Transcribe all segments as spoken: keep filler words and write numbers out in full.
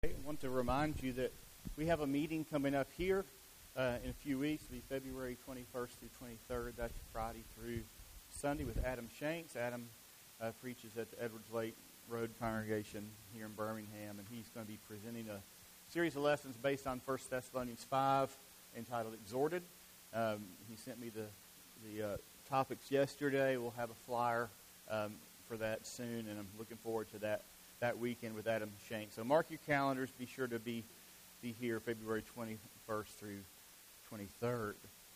I want to remind you that we have a meeting coming up here uh, in a few weeks. It'll be February twenty-first through twenty-third. That's Friday through Sunday with Adam Shanks. Adam uh, preaches at the Edwards Lake Road congregation here in Birmingham, and he's going to be presenting a series of lessons based on First Thessalonians five entitled Exhorted. Um, he sent me the, the uh, topics yesterday. We'll have a flyer um, for that soon, and I'm looking forward to that. that weekend with Adam Shanks. So mark your calendars. Be sure to be be here February twenty-first through twenty-third.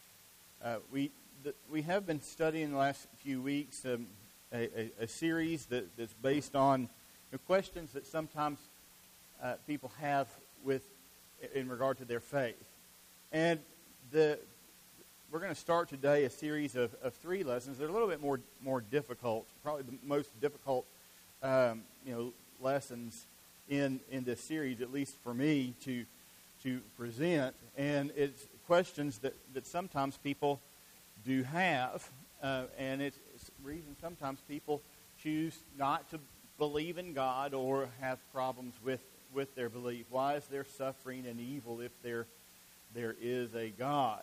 Uh, we the, we have been studying the last few weeks um, a, a, a series that, that's based on the questions that sometimes uh, people have with in regard to their faith. And the we're going to start today a series of, of three lessons. They're a little bit more more difficult, probably the most difficult, um, you know, lessons in in this series, at least for me to to present, and it's questions that, that sometimes people do have, uh, and it's, it's the reason sometimes people choose not to believe in God or have problems with, with their belief. Why is there suffering and evil if there there is a God?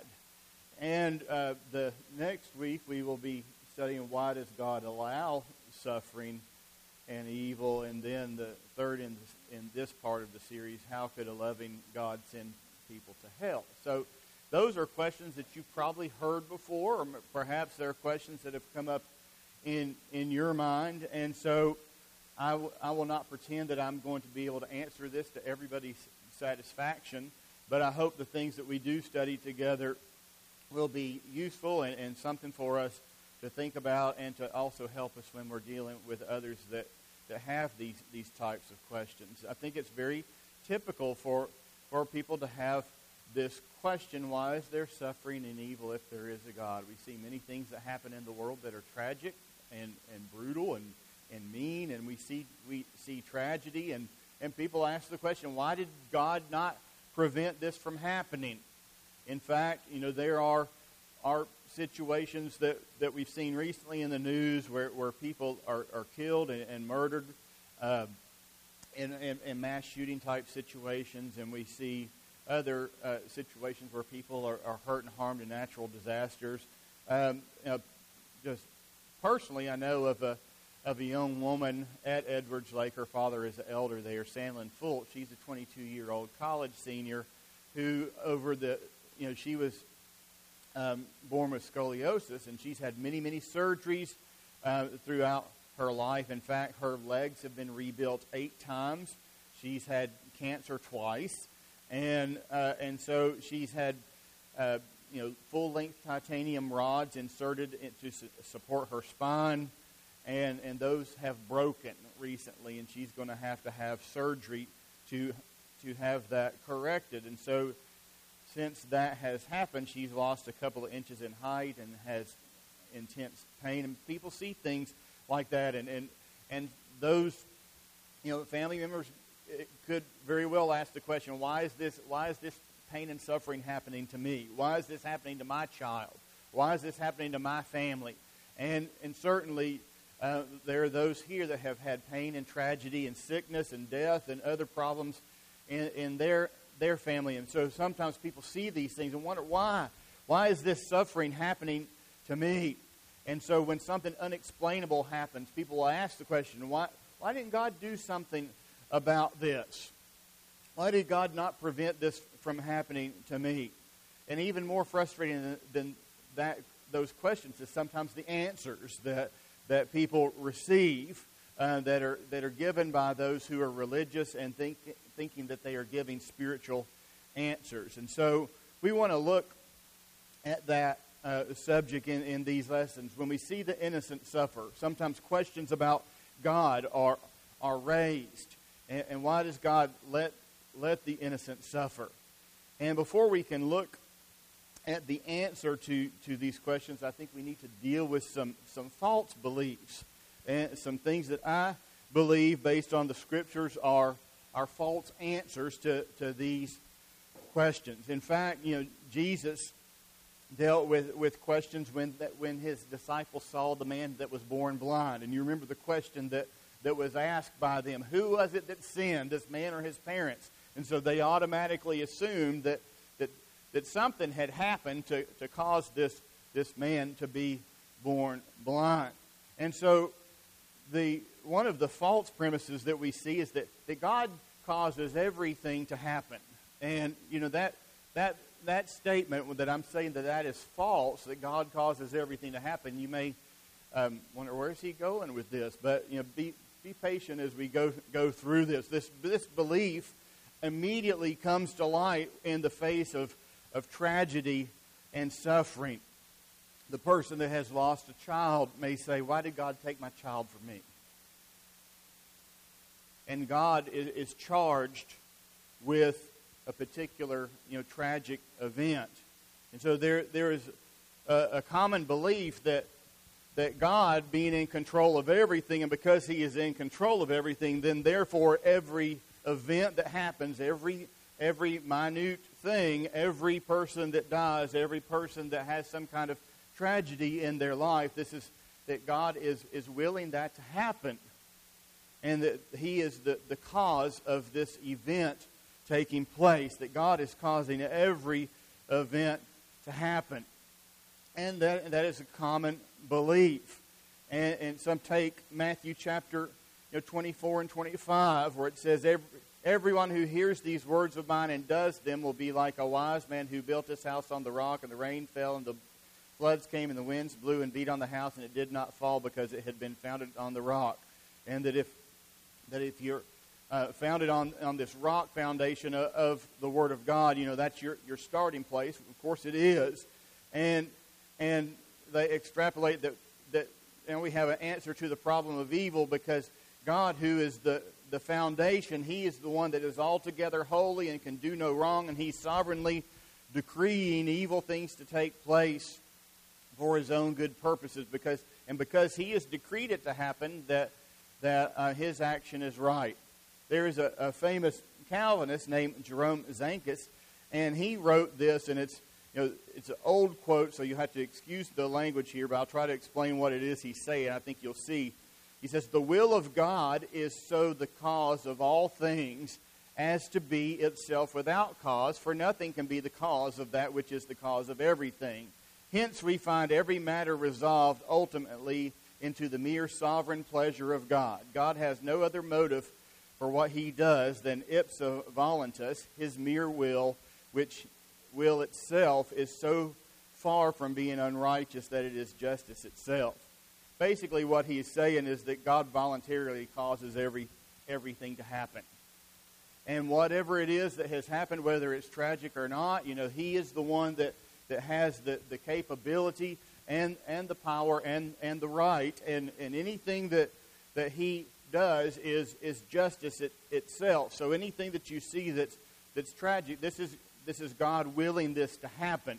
And uh, the next week we will be studying why does God allow suffering and evil, and then the third in this, in this part of the series, how could a loving God send people to hell? So those are questions that you've probably heard before, or perhaps they're questions that have come up in in your mind, and so I, w- I will not pretend that I'm going to be able to answer this to everybody's satisfaction, but I hope the things that we do study together will be useful and, and something for us to think about, and to also help us when we're dealing with others that, that have these, these types of questions. I think it's very typical for for people to have this question, why is there suffering and evil if there is a God? We see many things that happen in the world that are tragic and, and brutal and, and mean, and we see we see tragedy, and, and people ask the question, why did God not prevent this from happening? In fact, you know, there are are situations that, that we've seen recently in the news where, where people are, are killed and, and murdered uh, in, in, in mass shooting type situations, and we see other uh, situations where people are, are hurt and harmed in natural disasters. Um, you know, just personally, I know of a of a young woman at Edwards Lake. Her father is an elder there, Sandlin Fultz. She's a twenty-two-year-old college senior who, over the you know, she was Um, born with scoliosis, and she's had many, many surgeries uh, throughout her life. In fact, her legs have been rebuilt eight times. She's had cancer twice, and uh, and so she's had uh, you know full-length titanium rods inserted in to su- support her spine, and and those have broken recently, and she's going to have to have surgery to to have that corrected. And so, since that has happened, she's lost a couple of inches in height and has intense pain. And people see things like that, and, and, and those, you know, family members could very well ask the question, why is this why is this pain and suffering happening to me? Why is this happening to my child? Why is this happening to my family? And and certainly uh, there are those here that have had pain and tragedy and sickness and death and other problems in, in their their family. And so sometimes people see these things and wonder, why? Why is this suffering happening to me? And so when something unexplainable happens, people will ask the question, why, why didn't God do something about this? Why did God not prevent this from happening to me? And even more frustrating than, than that, those questions is sometimes the answers that, that people receive Uh, that are that are given by those who are religious and think, thinking that they are giving spiritual answers. And so we want to look at that uh, subject in, in these lessons. When we see the innocent suffer, sometimes questions about God are are raised. And, and why does God let let the innocent suffer? And before we can look at the answer to, to these questions, I think we need to deal with some, some false beliefs. And some things that I believe, based on the Scriptures, are are false answers to, to these questions. In fact, you know, Jesus dealt with, with questions when that, when his disciples saw the man that was born blind. And you remember the question that, that was asked by them. Who was it that sinned, this man or his parents? And so they automatically assumed that that, that something had happened to, to cause this, this man to be born blind. And so the one of the false premises that we see is that, that God causes everything to happen. And, you know, that that that statement that I'm saying that that is false, that God causes everything to happen, you may um, wonder, where is he going with this? But, you know, be be patient as we go go through this. This this belief immediately comes to light in the face of, of tragedy and suffering. The person that has lost a child may say, why did God take my child from me? And God is, is charged with a particular, you know, tragic event. And so there there is a, a common belief that that God, being in control of everything, and because He is in control of everything, then therefore every event that happens, every every minute thing, every person that dies, every person that has some kind of tragedy in their life, this is that God is, is willing that to happen. And that He is the, the cause of this event taking place, that God is causing every event to happen. And that that is a common belief. And, and some take Matthew chapter you know, twenty-four and twenty-five, where it says, Every, everyone who hears these words of mine and does them will be like a wise man who built his house on the rock, and the rain fell, and the floods came, and the winds blew and beat on the house, and it did not fall because it had been founded on the rock. And that if that if you're uh, founded on, on this rock foundation of, of the Word of God, you know, that's your, your starting place. Of course it is. And and they extrapolate that, that and we have an answer to the problem of evil, because God, who is the, the foundation, He is the one that is altogether holy and can do no wrong, and He's sovereignly decreeing evil things to take place for His own good purposes. Because and because He has decreed it to happen, that that uh, His action is right. There is a, a famous Calvinist named Jerome Zankus, and he wrote this, and it's you know it's an old quote, so you have to excuse the language here, but I'll try to explain what it is he's saying. I think you'll see. He says, the will of God is so the cause of all things as to be itself without cause, for nothing can be the cause of that which is the cause of everything. Hence we find every matter resolved ultimately into the mere sovereign pleasure of God. God has no other motive for what He does than ipsa voluntas, His mere will, which will itself is so far from being unrighteous that it is justice itself. Basically what he is saying is that God voluntarily causes every everything to happen. And whatever it is that has happened, whether it's tragic or not, you know, He is the one that, that has the, the capability and, and the power and, and the right. And, and anything that that He does is is justice it, itself. So anything that you see that's that's tragic, this is this is God willing this to happen.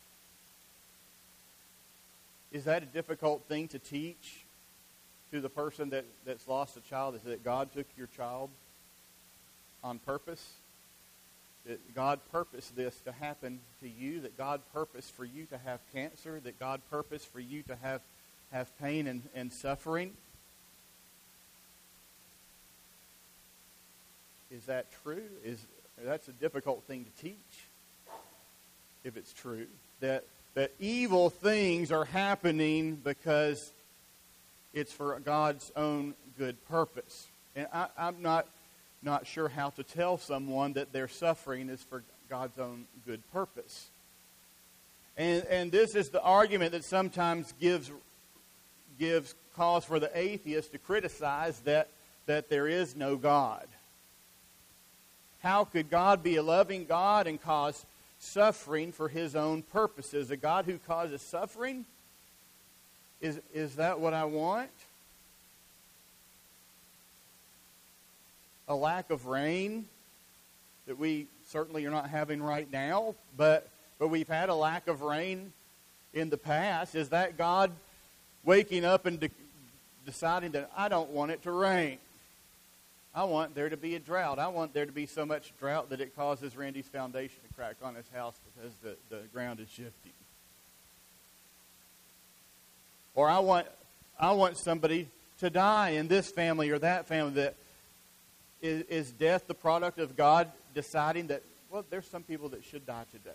Is that a difficult thing to teach to the person that, that's lost a child? Is that God took your child on purpose? That God purposed this to happen to you? That God purposed for you to have cancer? That God purposed for you to have, have pain and, and suffering? Is that true? Is that's a difficult thing to teach if it's true. That That evil things are happening because it's for God's own good purpose. And I, I'm not not sure how to tell someone that their suffering is for God's own good purpose. And and this is the argument that sometimes gives gives cause for the atheist to criticize that that there is no God. How could God be a loving God and cause suffering for His own purposes? A God who causes suffering? Is, is that what I want? A lack of rain that we certainly are not having right now, but, but we've had a lack of rain in the past. Is that God waking up and de- deciding that I don't want it to rain? I want there to be a drought. I want there to be so much drought that it causes Randy's foundation to crack on his house because the, the ground is shifting. Or I want I want somebody to die in this family or that family? That is, is death the product of God deciding that, well, there's some people that should die today?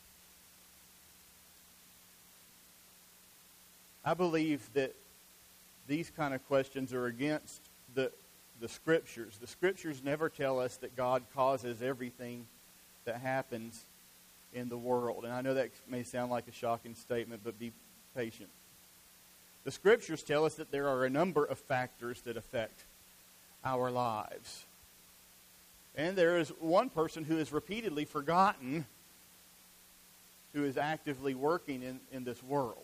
I believe that these kind of questions are against the the Scriptures. The Scriptures never tell us that God causes everything that happens in the world. And I know that may sound like a shocking statement, but be patient. The Scriptures tell us that there are a number of factors that affect our lives. And there is one person who is repeatedly forgotten who is actively working in, in this world.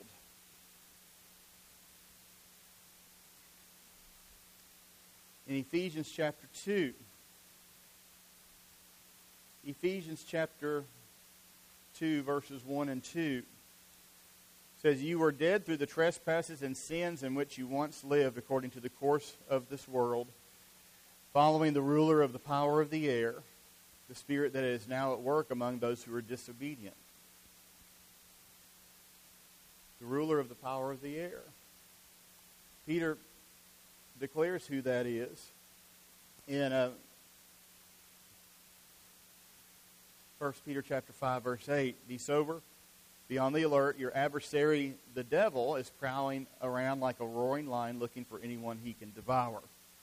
In Ephesians chapter two, Ephesians chapter two, verses one and two, says, "You were dead through the trespasses and sins in which you once lived according to the course of this world, following the ruler of the power of the air, the spirit that is now at work among those who are disobedient." The ruler of the power of the air. Peter declares who that is in uh, First Peter chapter five, verse eight. "Be sober, be on the alert. Your adversary, the devil, is prowling around like a roaring lion looking for anyone he can devour."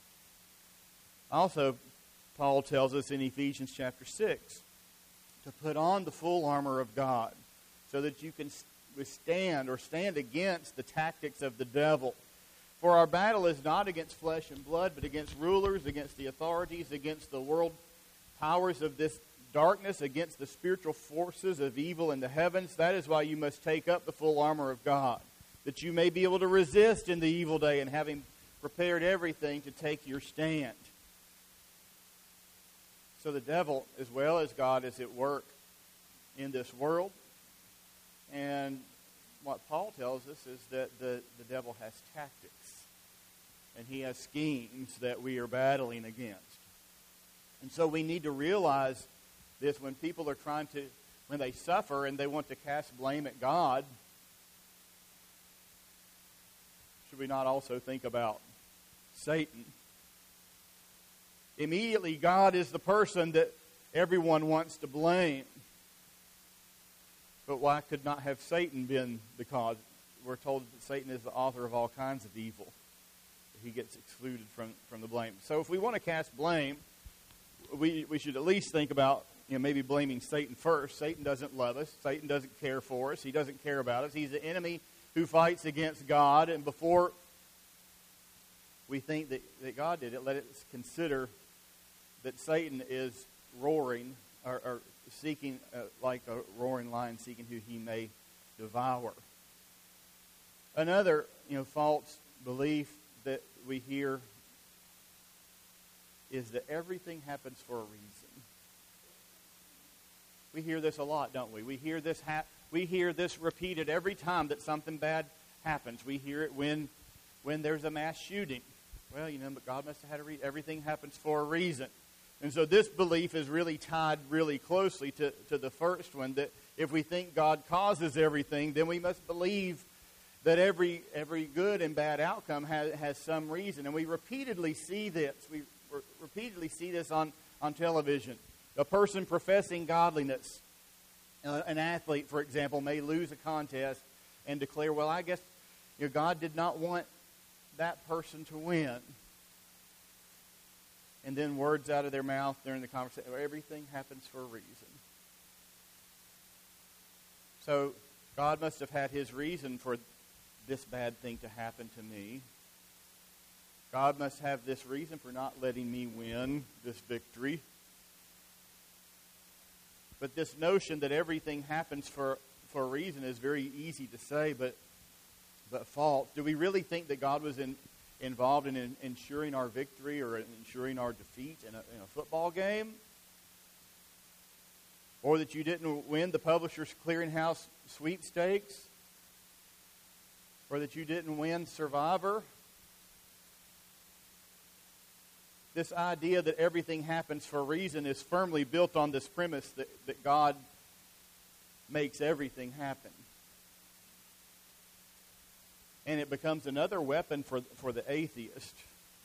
Also, Paul tells us in Ephesians chapter six to put on the full armor of God so that you can withstand or stand against the tactics of the devil. "For our battle is not against flesh and blood, but against rulers, against the authorities, against the world powers of this darkness, against the spiritual forces of evil in the heavens. That is why you must take up the full armor of God, that you may be able to resist in the evil day, and having prepared everything, to take your stand." So the devil, as well as God, is at work in this world. And what Paul tells us is that the, the devil has tactics. And he has schemes that we are battling against. And so we need to realize this when people are trying to, when they suffer and they want to cast blame at God. Should we not also think about Satan? Immediately, God is the person that everyone wants to blame. But why could not have Satan been the cause? We're told that Satan is the author of all kinds of evil. He gets excluded from, from the blame. So if we want to cast blame, we, we should at least think about, you know, maybe blaming Satan first. Satan doesn't love us. Satan doesn't care for us. He doesn't care about us. He's the enemy who fights against God. And before we think that, that God did it, let us consider that Satan is roaring or, or seeking, uh, like a roaring lion, seeking who he may devour. Another, you know, false belief that we hear is that everything happens for a reason. We hear this a lot, don't we? We hear this ha- we hear this repeated every time that something bad happens. We hear it when when there's a mass shooting. Well, you know, but God must have had a reason. Everything happens for a reason. And so this belief is really tied really closely to, to the first one, that if we think God causes everything, then we must believe that every every good and bad outcome has, has some reason. And we repeatedly see this. We re- repeatedly see this on, on television. A person professing godliness, uh, an athlete, for example, may lose a contest and declare, well, I guess, you know, God did not want that person to win. And then words out of their mouth during the conversation, everything happens for a reason. So God must have had his reason for this bad thing to happen to me. God must have this reason for not letting me win this victory. But this notion that everything happens for, for a reason is very easy to say, but but false. Do we really think that God was in, involved in, in ensuring our victory or ensuring our defeat in a, in a football game? Or that you didn't win the Publishers Clearinghouse sweepstakes? Or that you didn't win Survivor? This idea that everything happens for a reason is firmly built on this premise that, that God makes everything happen. and it becomes another weapon for, for the atheist.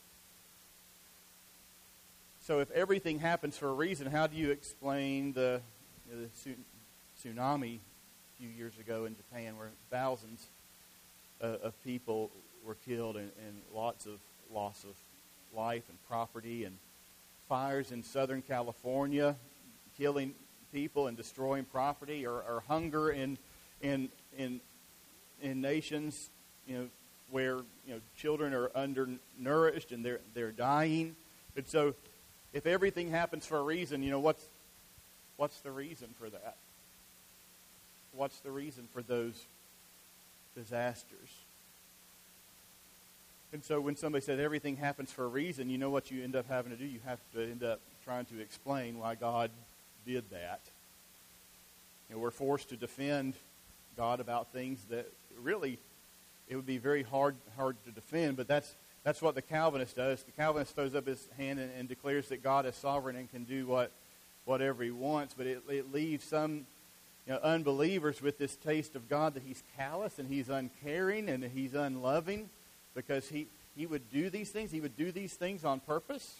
So if everything happens for a reason, how do you explain the, you know, the tsunami a few years ago in Japan where thousands uh, of people were killed and, and lots of loss of life and property, and fires in Southern California killing people and destroying property, or, or hunger in in in in nations, you know, where, you know, children are undernourished and they're they're dying. And so, if everything happens for a reason, you know, what's what's the reason for that? What's the reason for those disasters? And so when somebody says everything happens for a reason, you know what you end up having to do? You have to end up trying to explain why God did that. You know, we're forced to defend God about things that really it would be very hard hard to defend, but that's that's what the Calvinist does. The Calvinist throws up his hand and, and declares that God is sovereign and can do what whatever he wants, but it, it leaves some, you know, unbelievers with this taste of God that he's callous and he's uncaring and he's unloving, because he, he would do these things. He would do these things on purpose.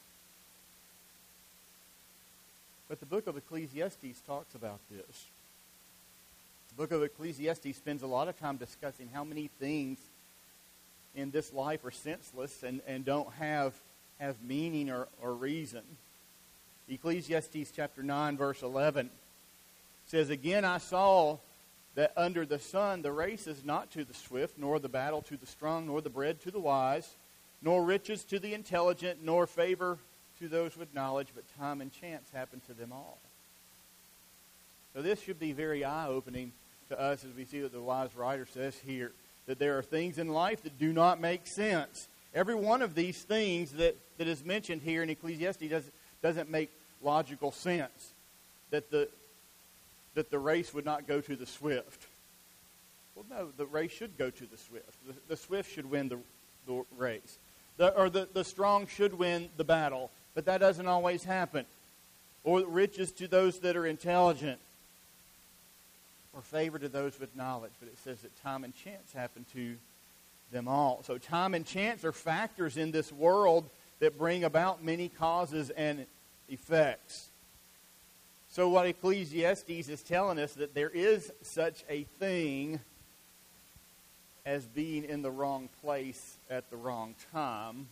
But the book of Ecclesiastes talks about this. The book of Ecclesiastes spends a lot of time discussing how many things in this life are senseless and, and don't have, have meaning or, or reason. Ecclesiastes chapter nine, verse eleven says, "Again I saw that under the sun the race is not to the swift, nor the battle to the strong, nor the bread to the wise, nor riches to the intelligent, nor favor to those with knowledge, but time and chance happen to them all." So this should be very eye-opening to us as we see that the wise writer says here that there are things in life that do not make sense. Every one of these things that, that is mentioned here in Ecclesiastes does, doesn't make logical sense. That the that the race would not go to the swift. Well, no, the race should go to the swift. The, the swift should win the, the race. The, or the, the strong should win the battle. But that doesn't always happen. Or riches to those that are intelligent. Or favor to those with knowledge. But it says that time and chance happen to them all. So time and chance are factors in this world that bring about many causes and effects. So what Ecclesiastes is telling us, that there is such a thing as being in the wrong place at the wrong time,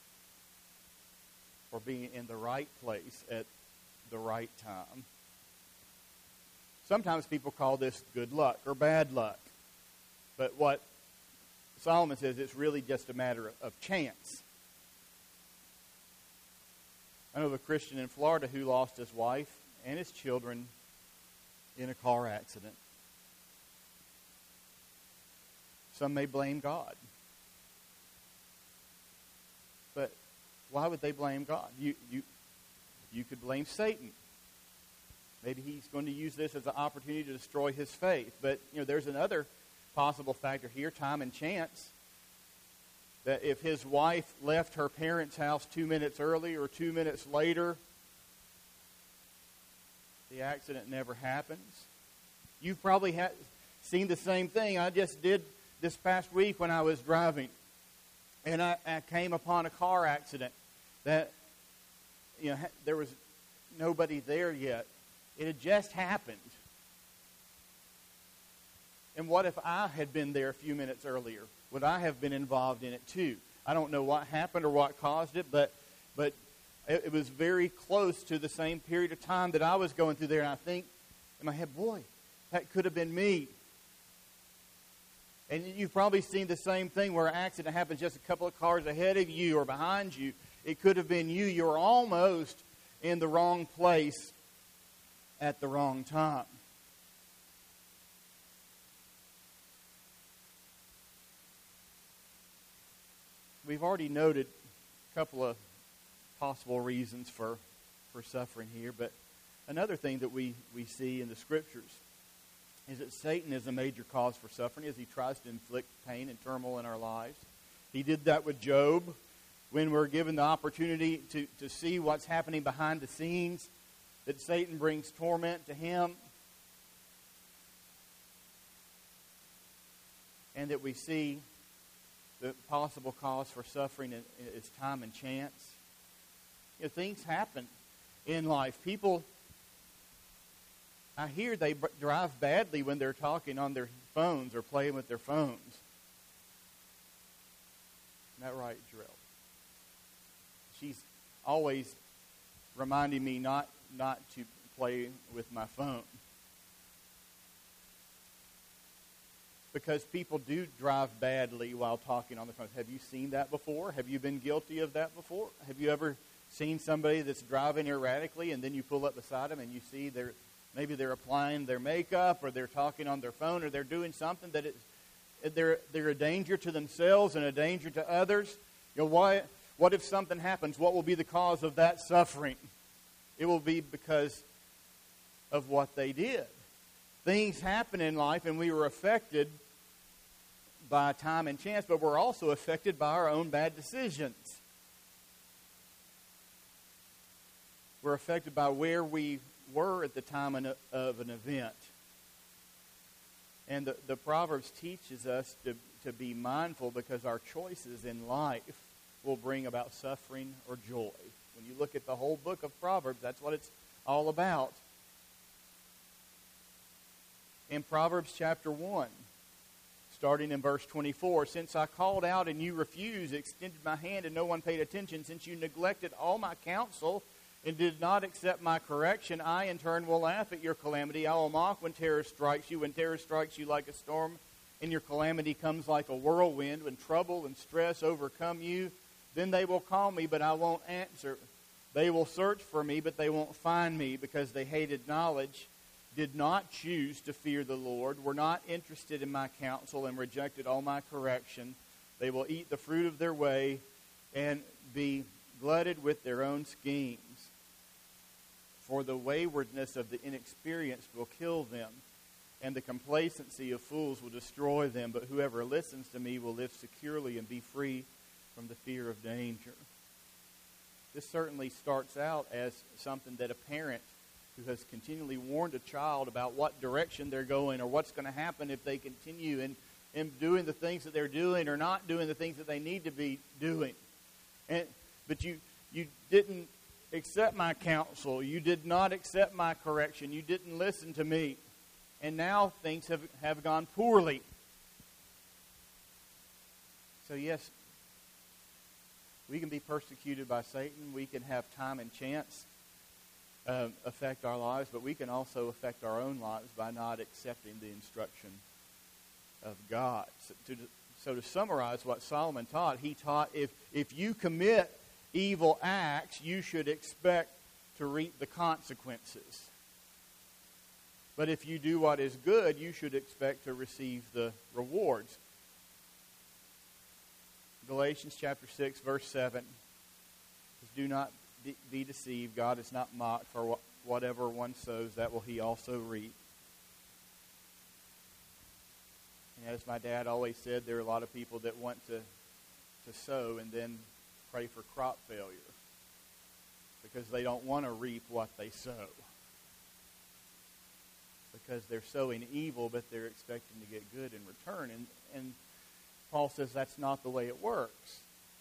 or being in the right place at the right time. Sometimes people call this good luck or bad luck. But what Solomon says, it's really just a matter of, of chance. I know of a Christian in Florida who lost his wife and his children in a car accident. Some may blame God. But why would they blame God? You, you, you could blame Satan. Maybe he's going to use this as an opportunity to destroy his faith. But, you know, there's another possible factor here, time and chance. That if his wife left her parents' house two minutes early or two minutes later, the accident never happens. You've probably ha- seen the same thing. I just did this past week when I was driving. And I, I came upon a car accident that, you know, ha- there was nobody there yet. It had just happened. And what if I had been there a few minutes earlier? Would I have been involved in it too? I don't know what happened or what caused it, but but it, it was very close to the same period of time that I was going through there. And I think in my head, boy, that could have been me. And you've probably seen the same thing where an accident happens just a couple of cars ahead of you or behind you. It could have been you. You're almost in the wrong place at the wrong time. We've already noted a couple of possible reasons for, for suffering here, but another thing that we, we see in the Scriptures is that Satan is a major cause for suffering as he tries to inflict pain and turmoil in our lives. He did that with Job when we're given the opportunity to, to see what's happening behind the scenes, that Satan brings torment to him, and that we see the possible cause for suffering is time and chance. You know, things happen in life. People, I hear they b- drive badly when they're talking on their phones or playing with their phones. Isn't that right, Jarrell? She's always reminding me not, not to play with my phone. Because people do drive badly while talking on the phone. Have you seen that before? Have you been guilty of that before? Have you ever seen somebody that's driving erratically and then you pull up beside them and you see they're maybe they're applying their makeup or they're talking on their phone or they're doing something that it's, they're they're a danger to themselves and a danger to others? You know, why, what if something happens? What will be the cause of that suffering? It will be because of what they did. Things happen in life and we were affected by time and chance, but we're also affected by our own bad decisions. We're affected by where we were at the time of an event. And the, the Proverbs teaches us to, to be mindful because our choices in life will bring about suffering or joy. When you look at the whole book of Proverbs, that's what it's all about. In Proverbs chapter one, starting in verse twenty-four, since I called out and you refused, extended my hand and no one paid attention, since you neglected all my counsel and did not accept my correction, I in turn will laugh at your calamity. I will mock when terror strikes you, when terror strikes you like a storm, and your calamity comes like a whirlwind, when trouble and stress overcome you. Then they will call me, but I won't answer. They will search for me, but they won't find me, because they hated knowledge, did not choose to fear the Lord, were not interested in my counsel, and rejected all my correction. They will eat the fruit of their way and be glutted with their own schemes. For the waywardness of the inexperienced will kill them, and the complacency of fools will destroy them. But whoever listens to me will live securely and be free from the fear of danger. This certainly starts out as something that a parent who has continually warned a child about what direction they're going or what's going to happen if they continue in, in doing the things that they're doing or not doing the things that they need to be doing. And but you you didn't accept my counsel. You did not accept my correction. You didn't listen to me. And now things have, have gone poorly. So yes, we can be persecuted by Satan. We can have time and chance uh, affect our lives, but we can also affect our own lives by not accepting the instruction of God. So to, so to summarize what Solomon taught, he taught if, if you commit evil acts, you should expect to reap the consequences. But if you do what is good, you should expect to receive the rewards. Galatians chapter six, verse seven. Do not be deceived. God is not mocked, for whatever one sows, that will he also reap. And as my dad always said, there are a lot of people that want to, to sow and then pray for crop failure because they don't want to reap what they sow. Because they're sowing evil, but they're expecting to get good in return. And, and Paul says that's not the way it works.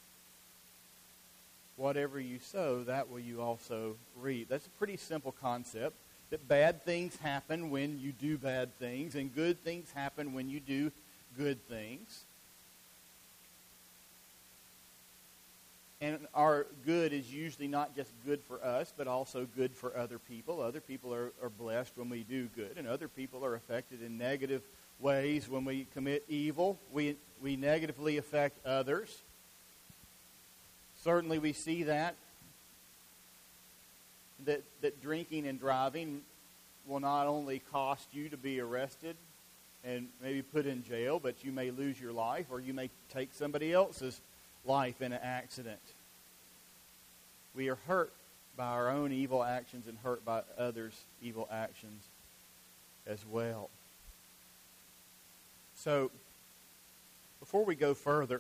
Whatever you sow, that will you also reap. That's a pretty simple concept, that bad things happen when you do bad things, and good things happen when you do good things. And our good is usually not just good for us, but also good for other people. Other people are, are blessed when we do good, and other people are affected in negative ways when we commit evil. We, we negatively affect others. Certainly we see that, that, that drinking and driving will not only cost you to be arrested and maybe put in jail, but you may lose your life or you may take somebody else's life in an accident. We are hurt by our own evil actions and hurt by others' evil actions as well. So, before we go further,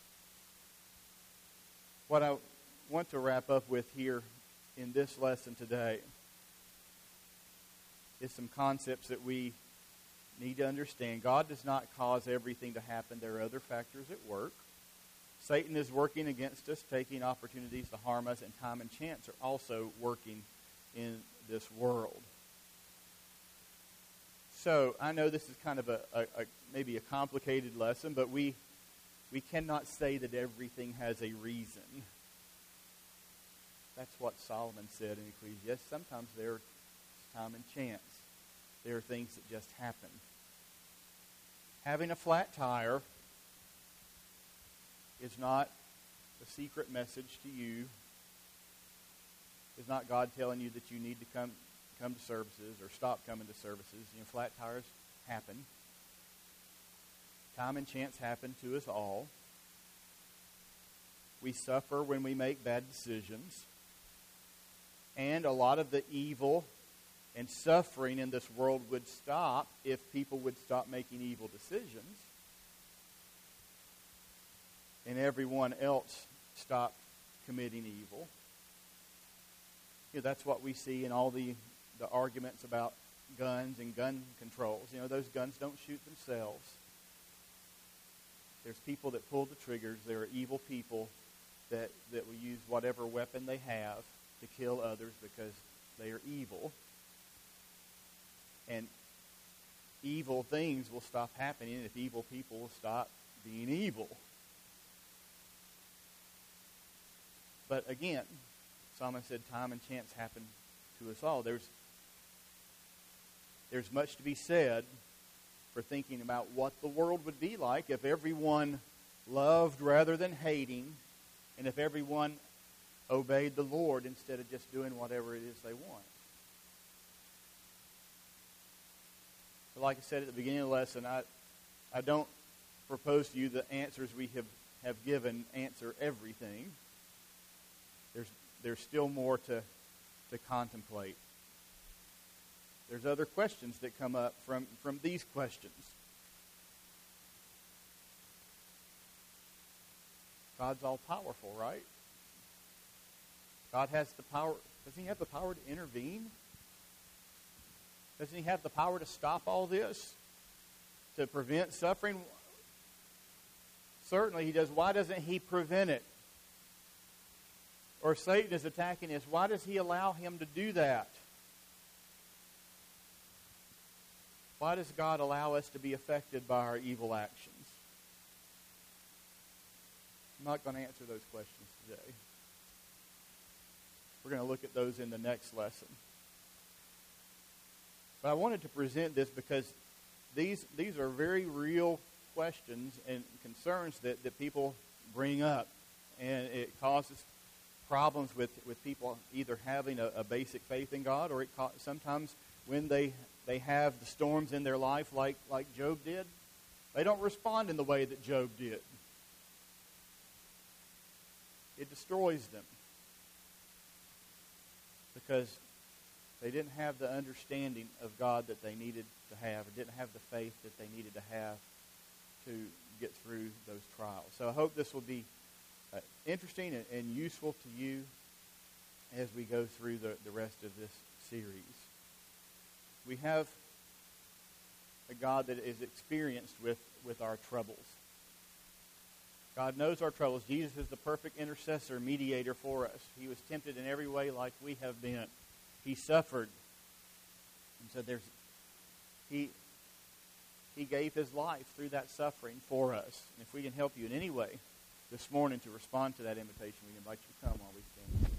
what I want to wrap up with here in this lesson today is some concepts that we need to understand. God does not cause everything to happen. There are other factors at work. Satan is working against us, taking opportunities to harm us, and time and chance are also working in this world. So I know this is kind of a, a, a maybe a complicated lesson, but we we cannot say that everything has a reason. That's what Solomon said in Ecclesiastes. Sometimes there's time and chance. There are things that just happen. Having a flat tire is not a secret message to you. It's not God telling you that you need to come come to services or stop coming to services. You know, flat tires happen. Time and chance happen to us all. We suffer when we make bad decisions. And a lot of the evil and suffering in this world would stop if people would stop making evil decisions. And everyone else stopped committing evil. You know, that's what we see in all the, the arguments about guns and gun controls. You know, those guns don't shoot themselves. There's people that pull the triggers. There are evil people that, that will use whatever weapon they have to kill others because they are evil. And evil things will stop happening if evil people will stop being evil. But again, Solomon said time and chance happen to us all. There's, there's much to be said for thinking about what the world would be like if everyone loved rather than hating, and if everyone obeyed the Lord instead of just doing whatever it is they want. But like I said at the beginning of the lesson, I, I don't propose to you the answers we have, have given answer everything. There's there's still more to, to contemplate. There's other questions that come up from, from these questions. God's all-powerful, right? God has the power. Doesn't He have the power to intervene? Doesn't He have the power to stop all this? To prevent suffering? Certainly He does. Why doesn't He prevent it? Or Satan is attacking us. Why does he allow him to do that? Why does God allow us to be affected by our evil actions? I'm not going to answer those questions today. We're going to look at those in the next lesson. But I wanted to present this because these, these are very real questions and concerns that, that people bring up. And it causes problems with, with people either having a, a basic faith in God, or it ca- sometimes when they they have the storms in their life like, like Job did, they don't respond in the way that Job did. It destroys them because they didn't have the understanding of God that they needed to have, or didn't have the faith that they needed to have to get through those trials. So I hope this will be Uh, interesting and, and useful to you as we go through the, the rest of this series. We have a God that is experienced with, with our troubles. God knows our troubles. Jesus is the perfect intercessor, mediator for us. He was tempted in every way like we have been. He suffered. And so there's he he gave His life through that suffering for us. And if we can help you in any way this morning to respond to that invitation, we invite you to come while we stand.